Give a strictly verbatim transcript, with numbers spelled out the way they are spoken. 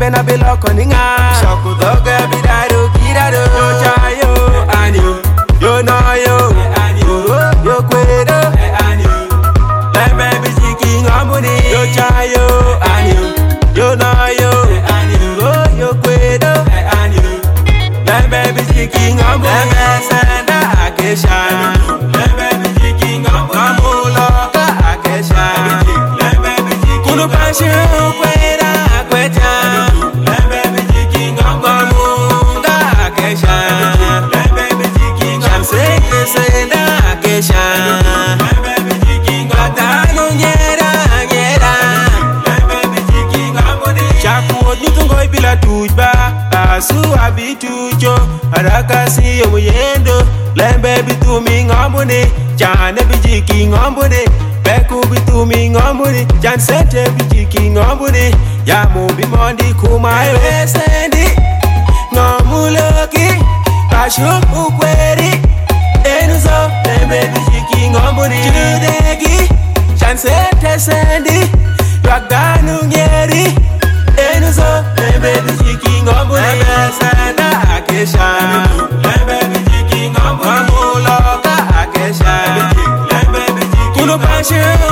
mena bilo koninga shaku doga bidaro kiraro yo chayo anyo yo no yo anyo yo kwedo anyo lembe bijiki ngambuni yo chayo anyo yo no yo anyo yo kwedo anyo lembe bijiki ngambuni lembe senda akesha lembe bijiki ngambuni ngamulo ka akesha lembe bijiki kunu pashu kweda kweta lembe bijiki ngambuni ka akesha lembe bijiki ngambuni senda akesha lembe bijiki ngambuni nyera nyera lembe bijiki ngambuni chaku nyutungo ibila tujba asu abitujo arakasi yomuyendo lembe bitumi ngambuni jane bijiki ngambuni beku bitumi ngambuni jan sete bijiki ngambuni ya mubi mondi kumayo esendi ngamuloki kashu ukweri enuzo lembe bijiki ngambuni judegi jan sete sendi raganu ngeri enuzo lembe bijiki ngambuni lembe senda akesha lembe bijiki ngambuni ngamuloka akesha lembe bijiki kunu pashu